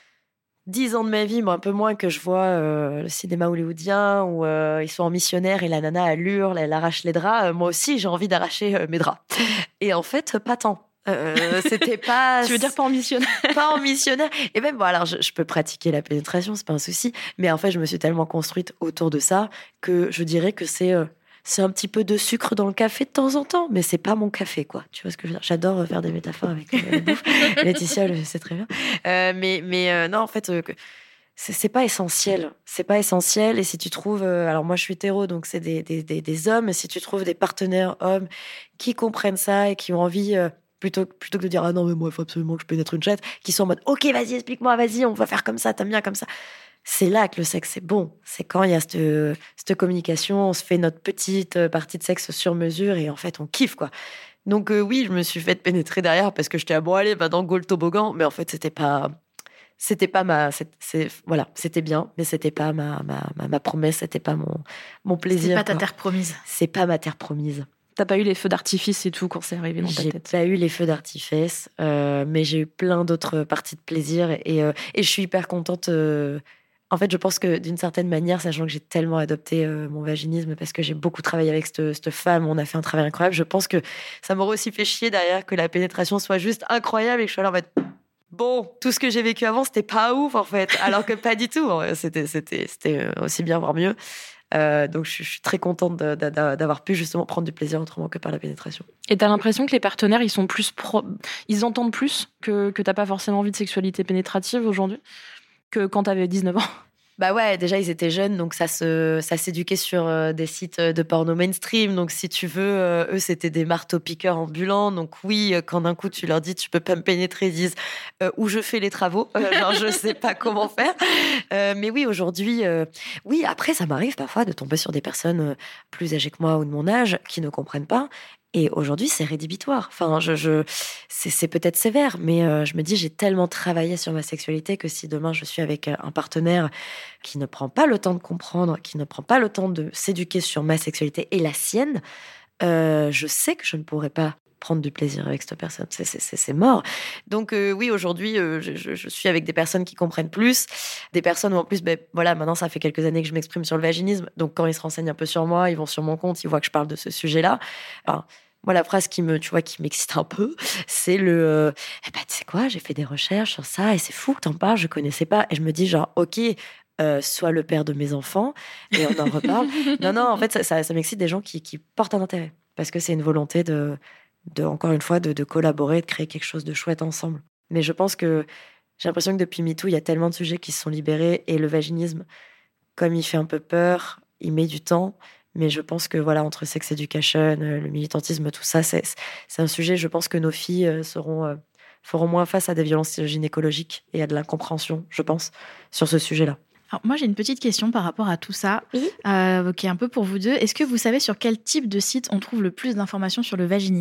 dix ans de ma vie, mais un peu moins, que je vois euh, le cinéma hollywoodien où euh, ils sont en missionnaire et la nana, elle hurle, elle arrache les draps. Euh, moi aussi, j'ai envie d'arracher euh, mes draps. Et en fait, pas tant. Euh, c'était pas... Tu veux dire pas en missionnaire ? Pas en missionnaire. Et même, bon, alors, je, je peux pratiquer la pénétration, c'est pas un souci. Mais en fait, je me suis tellement construite autour de ça que je dirais que c'est... Euh, c'est un petit peu de sucre dans le café de temps en temps, mais c'est pas mon café, quoi. Tu vois ce que je veux dire ? J'adore faire des métaphores avec euh, la bouffe. Laetitia le sait très bien. Euh, mais mais euh, non, en fait, euh, c'est, c'est pas essentiel. C'est pas essentiel. Et si tu trouves... Euh, alors moi, je suis hétéro, donc c'est des, des, des, des hommes. Si tu trouves des partenaires hommes qui comprennent ça et qui ont envie... Euh, Plutôt, plutôt que de dire « Ah non, mais moi, il faut absolument que je pénètre une chatte », qui sont en mode « Ok, vas-y, explique-moi, vas-y, on va faire comme ça, t'aimes bien comme ça ». C'est là que le sexe, c'est bon. C'est quand il y a cette, cette communication, on se fait notre petite partie de sexe sur mesure et en fait, on kiffe, quoi. Donc euh, oui, je me suis fait pénétrer derrière parce que j'étais à bon, allez, va dans le toboggan. Mais en fait, c'était pas... C'était pas ma... C'est, c'est, voilà, c'était bien, mais c'était pas ma, ma, ma, ma promesse, c'était pas mon, mon plaisir. C'est pas ta quoi. terre promise. C'est pas ma terre promise. T'as pas eu les feux d'artifice et tout quand c'est arrivé dans ta j'ai tête ? J'ai pas eu les feux d'artifice, euh, mais j'ai eu plein d'autres parties de plaisir et, euh, et je suis hyper contente. Euh, en fait, je pense que d'une certaine manière, sachant que j'ai tellement adopté euh, mon vaginisme parce que j'ai beaucoup travaillé avec cette, cette femme, on a fait un travail incroyable, je pense que ça m'aurait aussi fait chier derrière que la pénétration soit juste incroyable et que je sois là en mode... Bon, tout ce que j'ai vécu avant, c'était pas ouf en fait, alors que pas du tout. C'était, c'était, c'était aussi bien, voire mieux. Euh, donc je suis très contente de, de, de, d'avoir pu justement prendre du plaisir autrement que par la pénétration. Et t'as l'impression que les partenaires, ils sont plus pro... ils entendent plus que, que t'as pas forcément envie de sexualité pénétrative aujourd'hui que quand t'avais dix-neuf ans? Bah ouais, déjà ils étaient jeunes, donc ça se, ça s'éduquait sur euh, des sites de porno mainstream. Donc si tu veux, euh, eux c'était des marteaux-piqueurs ambulants. Donc oui, euh, quand d'un coup tu leur dis tu peux pas me pénétrer, ils disent euh, où je fais les travaux. Euh, genre je sais pas comment faire. Euh, mais oui, aujourd'hui, euh, oui. Après ça m'arrive parfois de tomber sur des personnes plus âgées que moi ou de mon âge qui ne comprennent pas. Et aujourd'hui, c'est rédhibitoire. Enfin, je, je, c'est, c'est peut-être sévère, mais euh, je me dis, j'ai tellement travaillé sur ma sexualité que si demain je suis avec un partenaire qui ne prend pas le temps de comprendre, qui ne prend pas le temps de s'éduquer sur ma sexualité et la sienne, euh, je sais que je ne pourrai pas prendre du plaisir avec cette personne. C'est, c'est, c'est, c'est mort. Donc euh, oui, aujourd'hui, euh, je, je, je suis avec des personnes qui comprennent plus, des personnes où en plus, ben voilà, maintenant ça fait quelques années que je m'exprime sur le vaginisme. Donc quand ils se renseignent un peu sur moi, ils vont sur mon compte, ils voient que je parle de ce sujet-là. Enfin, moi, la phrase qui me, tu vois, qui m'excite un peu, c'est le, euh, eh ben, tu sais quoi, j'ai fait des recherches sur ça et c'est fou que t'en parles, je connaissais pas. Et je me dis genre, ok, euh, sois le père de mes enfants et on en reparle. non, non, en fait, ça, ça, ça m'excite des gens qui, qui portent un intérêt parce que c'est une volonté de, de encore une fois, de, de collaborer, de créer quelque chose de chouette ensemble. Mais je pense que j'ai l'impression que depuis MeToo, il y a tellement de sujets qui se sont libérés et le vaginisme, comme il fait un peu peur, il met du temps. Mais je pense que voilà, entre sex education, le militantisme, tout ça, c'est, c'est un sujet, je pense que nos filles seront, feront moins face à des violences gynécologiques et à de l'incompréhension, je pense, sur ce sujet-là. Alors moi, j'ai une petite question par rapport à tout ça, oui. euh, qui est un peu pour vous deux. Est-ce que vous savez sur quel type de site on trouve le plus d'informations sur le vaginisme ?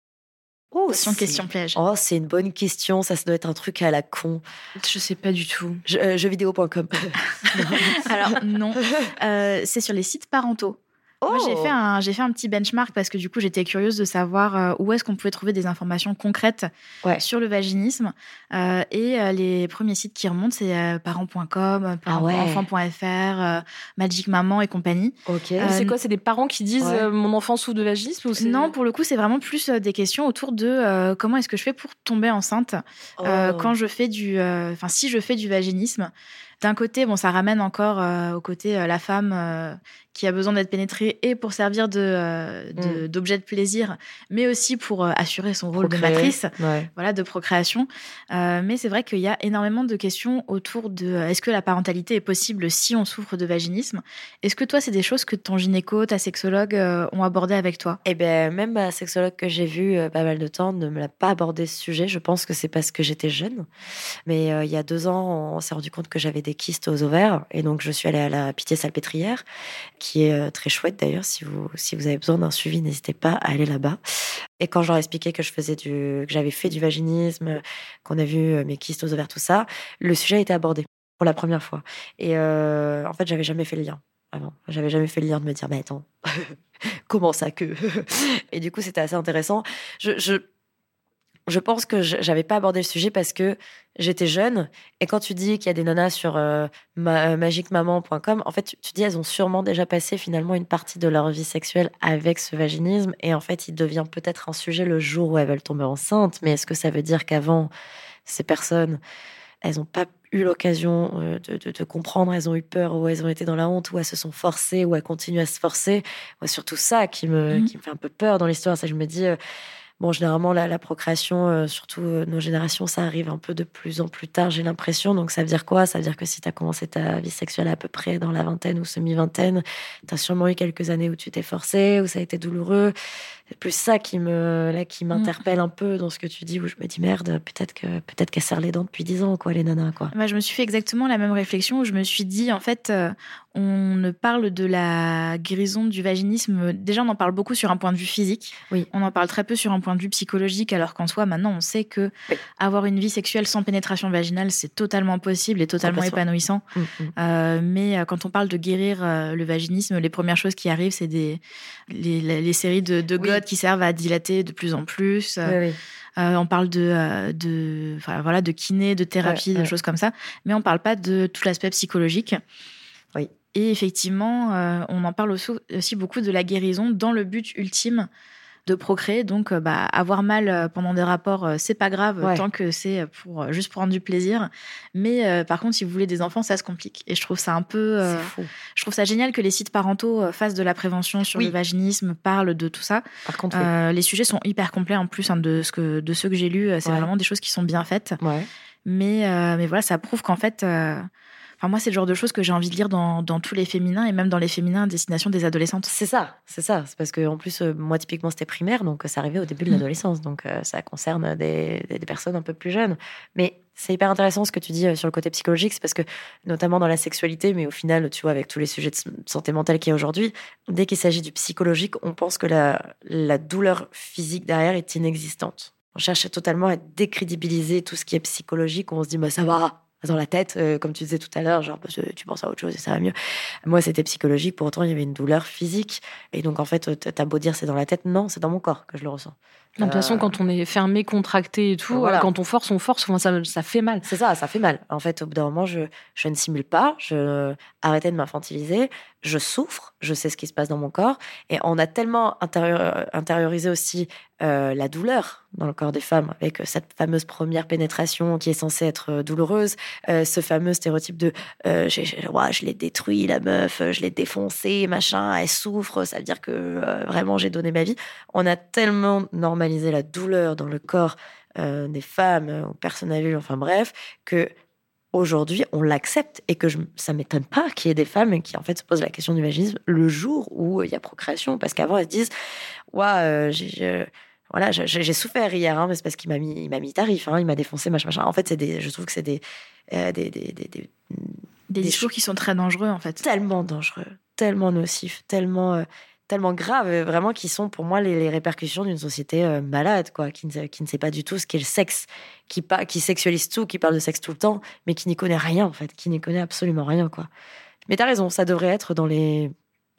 Oh, question, c'est... question piège. Oh, c'est une bonne question. Ça, ça doit être un truc à la con. Je sais pas du tout. Je, euh, jeuxvideo point com. Alors non, euh, c'est sur les sites parentaux. Oh Moi, j'ai fait, un, j'ai fait un petit benchmark parce que du coup, j'étais curieuse de savoir euh, où est-ce qu'on pouvait trouver des informations concrètes ouais. sur le vaginisme. Euh, et euh, les premiers sites qui remontent, c'est euh, parents point com, parents point enfants point f r, euh, Magic Maman et compagnie. Okay. Euh, c'est quoi? C'est des parents qui disent ouais. euh, mon enfant souffre de vaginisme ou c'est... Non, pour le coup, c'est vraiment plus euh, des questions autour de euh, comment est-ce que je fais pour tomber enceinte oh. euh, quand je fais du... Enfin, euh, si je fais du vaginisme. D'un côté, bon, ça ramène encore euh, au côté euh, la femme euh, qui a besoin d'être pénétrée et pour servir de, euh, de, mm. d'objet de plaisir, mais aussi pour euh, assurer son rôle Procréer. de matrice, ouais. voilà, de procréation. Euh, mais c'est vrai qu'il y a énormément de questions autour de euh, est-ce que la parentalité est possible si on souffre de vaginisme? Est-ce que toi, c'est des choses que ton gynéco, ta sexologue euh, ont abordées avec toi? Eh bien, même ma sexologue que j'ai vue euh, pas mal de temps ne me l'a pas abordé ce sujet. Je pense que c'est parce que j'étais jeune. Mais euh, il y a deux ans, on s'est rendu compte que j'avais des kystes aux ovaires. Et donc, je suis allée à la Pitié-Salpêtrière, qui est très chouette d'ailleurs. Si vous, si vous avez besoin d'un suivi, n'hésitez pas à aller là-bas. Et quand je leur ai expliqué que, je faisais du, que j'avais fait du vaginisme, qu'on a vu mes kystes aux ovaires, tout ça, le sujet a été abordé pour la première fois. Et euh, en fait, j'avais jamais fait le lien. Avant. J'avais jamais fait le lien de me dire, mais attends, comment ça que... Et du coup, c'était assez intéressant. Je... je Je pense que je n'avais pas abordé le sujet parce que j'étais jeune. Et quand tu dis qu'il y a des nanas sur euh, ma, magic maman point com, en fait, tu, tu dis elles ont sûrement déjà passé finalement une partie de leur vie sexuelle avec ce vaginisme. Et en fait, il devient peut-être un sujet le jour où elles veulent tomber enceintes. Mais est-ce que ça veut dire qu'avant, ces personnes, elles n'ont pas eu l'occasion de, de, de comprendre, elles ont eu peur, ou elles ont été dans la honte, ou elles se sont forcées, ou elles continuent à se forcer. Moi, surtout ça qui me, mmh. qui me fait un peu peur dans l'histoire. Ça, je me dis... Euh, Bon, généralement, la, la procréation, euh, surtout euh, nos générations, ça arrive un peu de plus en plus tard, j'ai l'impression. Donc, ça veut dire quoi? Ça veut dire que si tu as commencé ta vie sexuelle à peu près dans la vingtaine ou semi-vingtaine, tu as sûrement eu quelques années où tu t'es forcée, où ça a été douloureux. C'est plus ça qui, me, là, qui m'interpelle un peu dans ce que tu dis, où je me dis, merde, peut-être, que, peut-être qu'elles serrent les dents depuis dix ans, quoi, les nanas. Quoi. Bah, je me suis fait exactement la même réflexion, où je me suis dit, en fait, euh, on ne parle de la guérison du vaginisme. Déjà, on en parle beaucoup sur un point de vue physique. Oui. On en parle très peu sur un point de vue psychologique, alors qu'en soi, maintenant, on sait que oui. avoir une vie sexuelle sans pénétration vaginale, c'est totalement possible et totalement épanouissant. Mmh, mmh. Euh, mais euh, quand on parle de guérir euh, le vaginisme, les premières choses qui arrivent, c'est des, les, les, les séries de, de oui. godes qui servent à dilater de plus en plus. Oui, oui. Euh, on parle de, euh, de, enfin, voilà, de kiné, de thérapie, ouais, de ouais. choses comme ça. Mais on ne parle pas de tout l'aspect psychologique. Oui. Et effectivement, euh, on en parle aussi, aussi beaucoup de la guérison dans le but ultime de procréer. Donc, euh, bah, avoir mal pendant des rapports, euh, c'est pas grave, ouais. tant que c'est pour, juste pour rendre du plaisir. Mais euh, par contre, si vous voulez des enfants, ça se complique. Et je trouve ça un peu... Euh, c'est fou. Je trouve ça génial que les sites parentaux fassent de la prévention sur oui. le vaginisme, parlent de tout ça. Par contre, euh, oui. les sujets sont hyper complets en plus hein, de, ce que, de ceux que j'ai lus. C'est ouais. vraiment des choses qui sont bien faites. Ouais. Mais, euh, mais voilà, ça prouve qu'en fait... Euh, Enfin, moi, c'est le genre de choses que j'ai envie de lire dans, dans tous les féminins et même dans les féminins à destination des adolescentes. C'est ça, c'est ça. C'est parce que en plus, euh, moi, typiquement, c'était primaire, donc ça arrivait au début de l'adolescence. Donc, euh, ça concerne des, des, des personnes un peu plus jeunes. Mais c'est hyper intéressant ce que tu dis euh, sur le côté psychologique. C'est parce que, notamment dans la sexualité, mais au final, tu vois, avec tous les sujets de santé mentale qu'il y a aujourd'hui, dès qu'il s'agit du psychologique, on pense que la, la douleur physique derrière est inexistante. On cherche totalement à décrédibiliser tout ce qui est psychologique. On se dit, bah, ça va. Dans la tête, euh, comme tu disais tout à l'heure, genre parce que tu penses à autre chose et ça va mieux. Moi, c'était psychologique, pour autant, il y avait une douleur physique. Et donc, en fait, t'as beau dire c'est dans la tête, non, c'est dans mon corps que je le ressens. De toute façon, quand on est fermé, contracté et tout, voilà. quand on force, on force, souvent ça, ça fait mal. C'est ça, ça fait mal. En fait, au bout d'un moment, je, je ne simule pas, je arrêtais de m'infantiliser, je souffre, je sais ce qui se passe dans mon corps. Et on a tellement intérieur, intériorisé aussi euh, la douleur dans le corps des femmes, avec cette fameuse première pénétration qui est censée être douloureuse, euh, ce fameux stéréotype de euh, j'ai, j'ai, ouais, je l'ai détruit, la meuf, je l'ai défoncée, machin, elle souffre, ça veut dire que euh, vraiment j'ai donné ma vie. On a tellement normalisé la douleur dans le corps euh, des femmes, euh, aux personnes adultes, enfin bref, que aujourd'hui on l'accepte et que je, ça m'étonne pas qu'il y ait des femmes qui en fait se posent la question du vaginisme le jour où il y a procréation, parce qu'avant elles se disent ouais, euh, j'ai, j'ai Voilà, j'ai, j'ai souffert hier, hein, mais c'est parce qu'il m'a mis, il m'a mis tarif, hein, il m'a défoncé, machin, machin. En fait, c'est des, je trouve que c'est des, euh, des, des, des, des, des discours des, qui sont très dangereux, en fait. Tellement dangereux, tellement nocifs, tellement, euh, tellement graves, euh, vraiment, qui sont pour moi les, les répercussions d'une société euh, malade, quoi, qui ne, qui ne sait pas du tout ce qu'est le sexe, qui, pa- qui sexualise tout, qui parle de sexe tout le temps, mais qui n'y connaît rien, en fait, qui n'y connaît absolument rien, quoi. Mais t'as raison, ça devrait être dans les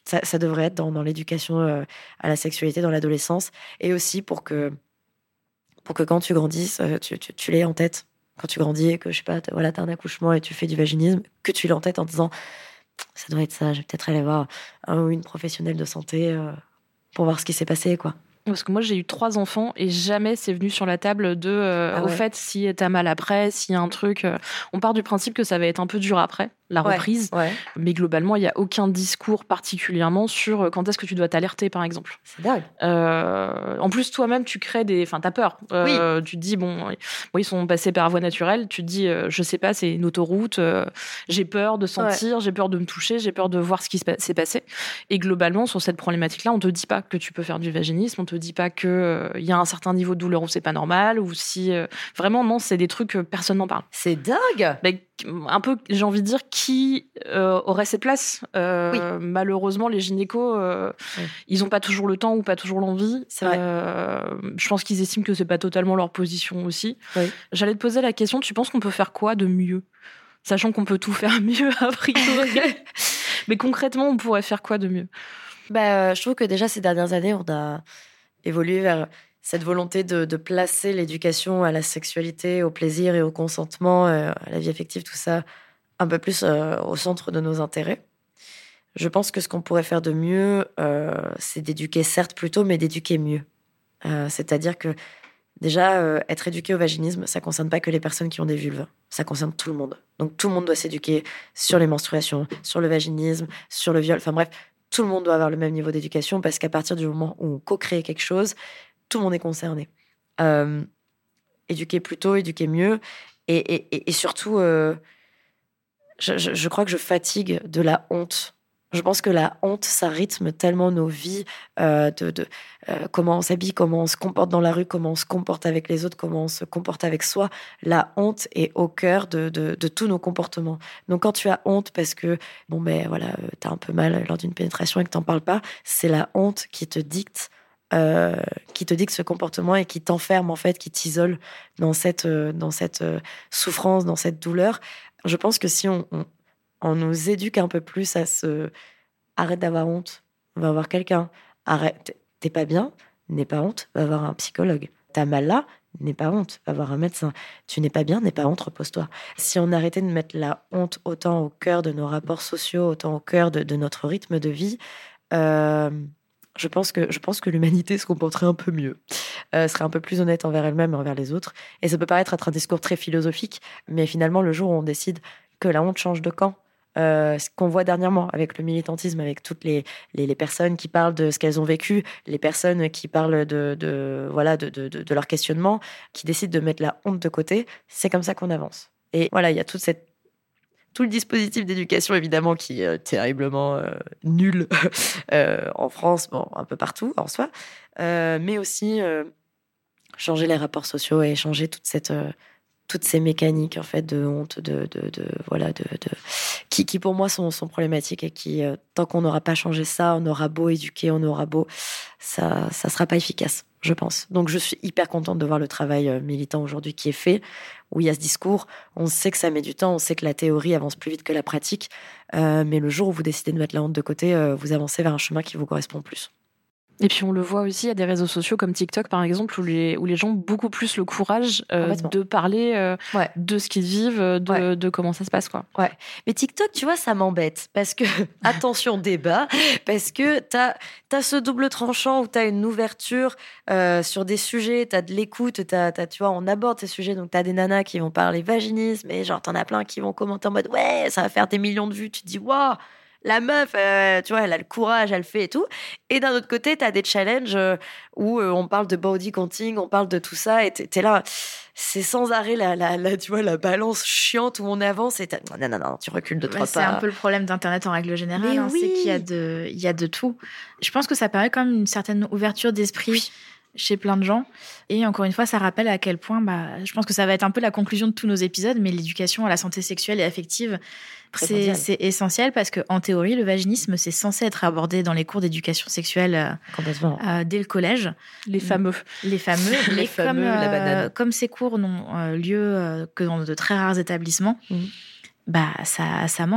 Ça, ça devrait être dans, dans l'éducation euh, à la sexualité dans l'adolescence, et aussi pour que, pour que quand tu grandisses, euh, tu, tu, tu l'aies en tête. Quand tu grandis et que, je sais pas, t'as, voilà, t'as un accouchement et tu fais du vaginisme, que tu l'aies en tête en te disant ça doit être ça, je vais peut-être aller voir un ou une professionnelle de santé euh, pour voir ce qui s'est passé, quoi. Parce que moi, j'ai eu trois enfants et jamais c'est venu sur la table de, euh, Ah ouais. au fait, si t'as mal après, s'il y a un truc. Euh, on part du principe que ça va être un peu dur après, la Ouais, reprise. ouais. Mais globalement, il n'y a aucun discours particulièrement sur quand est-ce que tu dois t'alerter, par exemple. C'est dingue. Euh, en plus, toi-même, tu crées des. Enfin, t'as peur. Euh, oui. Tu te dis, bon, bon, ils sont passés par voie naturelle. Tu te dis, euh, je sais pas, c'est une autoroute. Euh, j'ai peur de sentir, ouais. j'ai peur de me toucher, j'ai peur de voir ce qui s'est passé. Et globalement, sur cette problématique-là, on te dit pas que tu peux faire du vaginisme, on te dit pas qu'il euh, y a un certain niveau de douleur où c'est pas normal, ou si. Euh, vraiment, non, c'est des trucs que personne n'en parle. C'est dingue! Mais, un peu, j'ai envie de dire, qui euh, aurait cette place euh, oui. Malheureusement, les gynécos, euh, oui. ils n'ont pas toujours le temps ou pas toujours l'envie. C'est vrai. Euh, je pense qu'ils estiment que c'est pas totalement leur position aussi. Oui. J'allais te poser la question, tu penses qu'on peut faire quoi de mieux? Sachant qu'on peut tout faire mieux, a priori. Mais concrètement, on pourrait faire quoi de mieux? Bah, euh, je trouve que déjà, ces dernières années, on a évolué vers cette volonté de, de placer l'éducation à la sexualité, au plaisir et au consentement, euh, à la vie affective, tout ça, un peu plus euh, au centre de nos intérêts. Je pense que ce qu'on pourrait faire de mieux, euh, c'est d'éduquer, certes, plus tôt, mais d'éduquer mieux. Euh, c'est-à-dire que, déjà, euh, être éduqué au vaginisme, ça ne concerne pas que les personnes qui ont des vulves. Ça concerne tout le monde. Donc, tout le monde doit s'éduquer sur les menstruations, sur le vaginisme, sur le viol. Enfin bref, tout le monde doit avoir le même niveau d'éducation parce qu'à partir du moment où on co-crée quelque chose, tout le monde est concerné. Euh, éduquer plus tôt, éduquer mieux. Et, et, et surtout, euh, je, je, je crois que je fatigue de la honte. Je pense que la honte, ça rythme tellement nos vies, euh, de, de euh, comment on s'habille, comment on se comporte dans la rue, comment on se comporte avec les autres, comment on se comporte avec soi. La honte est au cœur de, de, de tous nos comportements. Donc quand tu as honte parce que bon ben voilà, euh, t'as un peu mal lors d'une pénétration et que t'en parles pas, c'est la honte qui te dicte. Euh, qui te dicte ce comportement et qui t'enferme, en fait, qui t'isole dans cette, euh, dans cette euh, souffrance, dans cette douleur. Je pense que si on, on, on nous éduque un peu plus à se... Arrête d'avoir honte, va voir quelqu'un. Arrête, t'es pas bien, n'aie pas honte, va voir un psychologue. T'as mal là, n'aie pas honte, va voir un médecin. Tu n'es pas bien, n'aie pas honte, repose-toi. Si on arrêtait de mettre la honte autant au cœur de nos rapports sociaux, autant au cœur de, de notre rythme de vie... Euh, Je pense que, je pense que l'humanité se comporterait un peu mieux, euh, serait un peu plus honnête envers elle-même et envers les autres. Et ça peut paraître être un discours très philosophique, mais finalement, le jour où on décide que la honte change de camp, euh, ce qu'on voit dernièrement avec le militantisme, avec toutes les, les, les personnes qui parlent de ce qu'elles ont vécu, les personnes qui parlent de, de, voilà, de, de, de, de leur questionnement, qui décident de mettre la honte de côté, c'est comme ça qu'on avance. Et voilà, il y a toute cette Tout le dispositif d'éducation, évidemment, qui est terriblement euh, nul euh, en France, bon, un peu partout en soi, euh, mais aussi euh, changer les rapports sociaux et changer toute cette, euh, toutes ces mécaniques en fait de honte, de, de, de voilà, de, de qui, qui pour moi sont, sont problématiques et qui, euh, tant qu'on n'aura pas changé ça, on aura beau éduquer, on aura beau, ça, ça sera pas efficace, je pense. Donc je suis hyper contente de voir le travail militant aujourd'hui qui est fait, où il y a ce discours. On sait que ça met du temps, on sait que la théorie avance plus vite que la pratique, euh, mais le jour où vous décidez de mettre la honte de côté, euh, vous avancez vers un chemin qui vous correspond plus. Et puis on le voit aussi, il y a des réseaux sociaux comme TikTok par exemple, où les, où les gens ont beaucoup plus le courage euh, de parler euh, ouais. de ce qu'ils vivent, de, ouais. de comment ça se passe, quoi. Ouais. Mais TikTok, tu vois, ça m'embête. Parce que, attention débat, parce que t'as, t'as ce double tranchant où t'as une ouverture euh, sur des sujets, t'as de l'écoute, t'as, t'as, tu vois, on aborde ces sujets, donc t'as des nanas qui vont parler vaginisme, et genre t'en as plein qui vont commenter en mode ouais, ça va faire des millions de vues, tu te dis waouh, la meuf, euh, tu vois, elle a le courage, elle le fait et tout. Et d'un autre côté, t'as des challenges euh, où euh, on parle de body counting, on parle de tout ça, et t'es, t'es là, c'est sans arrêt la, la, la, tu vois, la balance chiante où on avance, et t'as... non, non, non, tu recules de trois pas. C'est un peu le problème d'Internet en règle générale, hein, oui. C'est qu'il y a de, il y a de tout. Je pense que ça paraît quand même une certaine ouverture d'esprit. Oui. Chez plein de gens. Et encore une fois, ça rappelle à quel point, bah, je pense que ça va être un peu la conclusion de tous nos épisodes, mais l'éducation à la santé sexuelle et affective, c'est, c'est essentiel parce qu'en théorie, le vaginisme, c'est censé être abordé dans les cours d'éducation sexuelle euh, dès le collège. Les fameux. Les fameux. les mais fameux, comme, la banane. Euh, comme ces cours n'ont euh, lieu euh, que dans de très rares établissements, mmh. bah, ça, ça manque.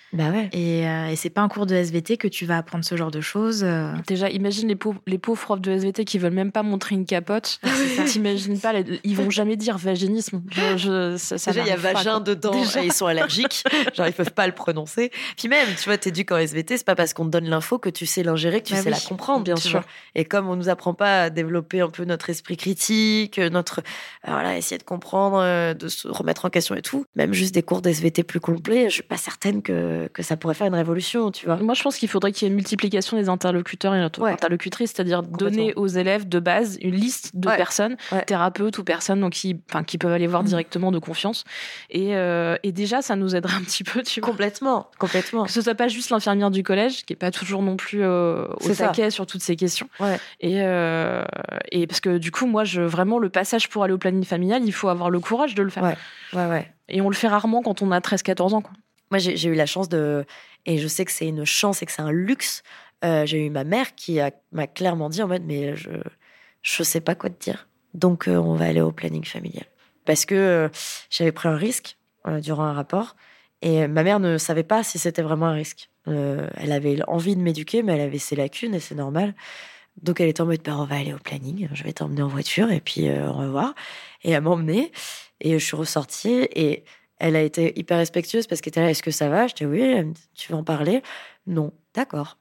Bah ouais. Et, euh, et c'est pas en cours de S V T que tu vas apprendre ce genre de choses. euh. Déjà, imagine les pauvres, les pauvres profs de S V T qui veulent même pas montrer une capote. T'imagines pas, les- ils vont jamais dire vaginisme. Je, je, ça, ça Déjà, il y a n'arrive pas, vagin quoi. dedans Déjà. et ils sont allergiques. Genre, ils peuvent pas le prononcer. Puis même, tu vois, t'éduques en S V T, c'est pas parce qu'on te donne l'info que tu sais l'ingérer, que tu Bah sais oui, la comprendre, bien tu sûr. vois. Et comme on nous apprend pas à développer un peu notre esprit critique, notre, euh, voilà, essayer de comprendre, euh, de se remettre en question et tout, même juste des cours d'S V T plus complets, je suis pas certaine que, que ça pourrait faire une révolution, tu vois. Moi, je pense qu'il faudrait qu'il y ait une multiplication des interlocuteurs et Ouais. interlocutrices, c'est-à-dire Complètement. donner aux élèves de base une liste de Ouais. personnes, Ouais. thérapeutes ou personnes donc, qui, enfin, qui peuvent aller voir Mm. directement de confiance. Et, euh, et déjà, ça nous aiderait un petit peu, tu vois. Complètement, complètement. Que ce soit pas juste l'infirmière du collège, qui est pas toujours non plus euh, au C'est ça. taquet sur toutes ces questions. Ouais. Et, euh, et parce que du coup, moi, je, vraiment, le passage pour aller au planning familial, il faut avoir le courage de le faire. Ouais, ouais, ouais. Et on le fait rarement quand on a treize quatorze ans, quoi. Moi, j'ai, j'ai eu la chance de... Et je sais que c'est une chance et que c'est un luxe. Euh, j'ai eu ma mère qui a, m'a clairement dit en mode, mais je je sais pas quoi te dire. Donc, euh, on va aller au planning familial. Parce que euh, j'avais pris un risque euh, durant un rapport. Et ma mère ne savait pas si c'était vraiment un risque. Euh, elle avait envie de m'éduquer, mais elle avait ses lacunes et c'est normal. Donc, elle était en mode, bah, on va aller au planning. Je vais t'emmener en voiture et puis euh, au revoir. Et elle m'a emmenée. Et je suis ressortie et... Elle a été hyper respectueuse parce qu'elle était là, est-ce que ça va? Je dis oui, elle me dit, tu veux en parler? Non, d'accord.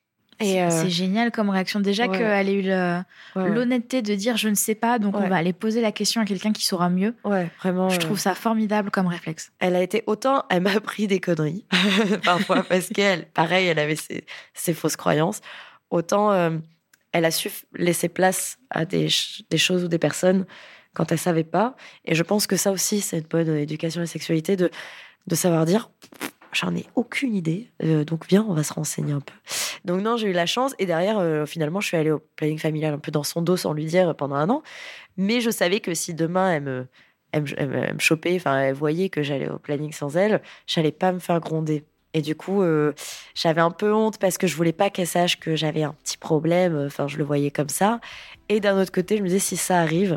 Et C'est, euh, c'est génial comme réaction. Déjà ouais. qu'elle ait eu le- ouais, ouais. l'honnêteté de dire je ne sais pas, donc Ouais. on va aller poser la question à quelqu'un qui saura mieux. Ouais, vraiment. Je euh, trouve ça formidable comme réflexe. Elle a été autant, elle m'a appris des conneries parfois parce qu'elle, pareil, elle avait ses, ses fausses croyances. Autant euh, elle a su f- laisser place à des, ch- des choses ou des personnes quand elle savait pas. Et je pense que ça aussi, c'est une bonne éducation à la sexualité de, de savoir dire, j'en ai aucune idée, euh, donc viens, on va se renseigner un peu. Donc non, j'ai eu la chance. Et derrière, euh, finalement, je suis allée au planning familial un peu dans son dos sans lui dire pendant un an. Mais je savais que si demain, elle me, elle me, elle me- elle me chopait, enfin, elle voyait que j'allais au planning sans elle, j'allais pas me faire gronder. Et du coup, euh, j'avais un peu honte parce que je voulais pas qu'elle sache que j'avais un petit problème. Enfin, je le voyais comme ça. Et d'un autre côté, je me disais, si ça arrive,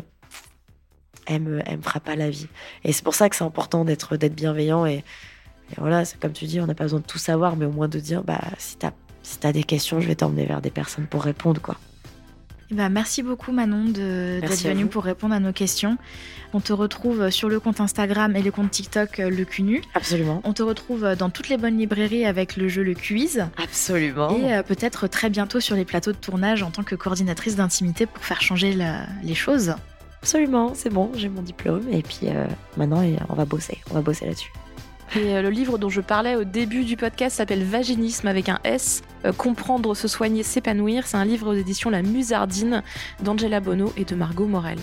elle me, elle me fera pas la vie. Et c'est pour ça que c'est important d'être, d'être bienveillant. Et, et voilà, c'est comme tu dis, on n'a pas besoin de tout savoir, mais au moins de dire, bah, si t'as, si t'as des questions, je vais t'emmener vers des personnes pour répondre, quoi. Eh ben, merci beaucoup Manon de, Merci d'être à venue vous. pour répondre à nos questions. On te retrouve sur le compte Instagram et le compte TikTok euh, Le Cunu. Absolument. On te retrouve dans toutes les bonnes librairies avec le jeu Le Quiz. Absolument. Et euh, peut-être très bientôt sur les plateaux de tournage en tant que coordinatrice d'intimité pour faire changer la- les choses. Absolument, c'est bon, j'ai mon diplôme. Et puis euh, maintenant, on va bosser. On va bosser là-dessus. Et euh, le livre dont je parlais au début du podcast s'appelle Vaginisme avec un S, euh, Comprendre, se soigner, s'épanouir. C'est un livre aux éditions La Musardine d'Angela Bonneau et de Margot Morel.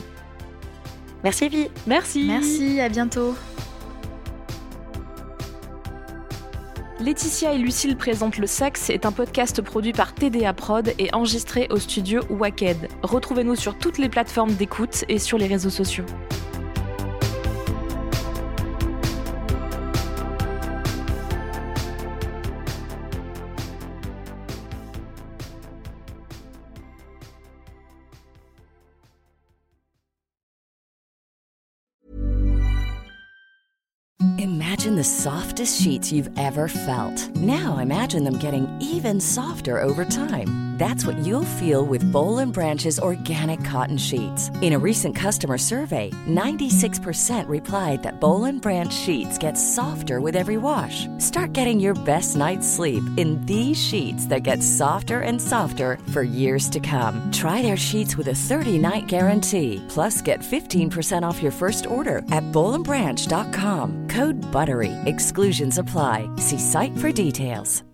Merci, Evie. Merci. Merci, à bientôt. Laetitia et Lucille présentent Le Sexe est un podcast produit par T D A Prod et enregistré au studio Wacked. Retrouvez-nous sur toutes les plateformes d'écoute et sur les réseaux sociaux. Imagine the softest sheets you've ever felt. Now imagine them getting even softer over time. That's what you'll feel with Boll and Branch's organic cotton sheets. In a recent customer survey, ninety-six percent replied that Boll and Branch sheets get softer with every wash. Start getting your best night's sleep in these sheets that get softer and softer for years to come. Try their sheets with a thirty-night guarantee. Plus, get fifteen percent off your first order at boll and branch dot com. Code BUTTERY. Exclusions apply. See site for details.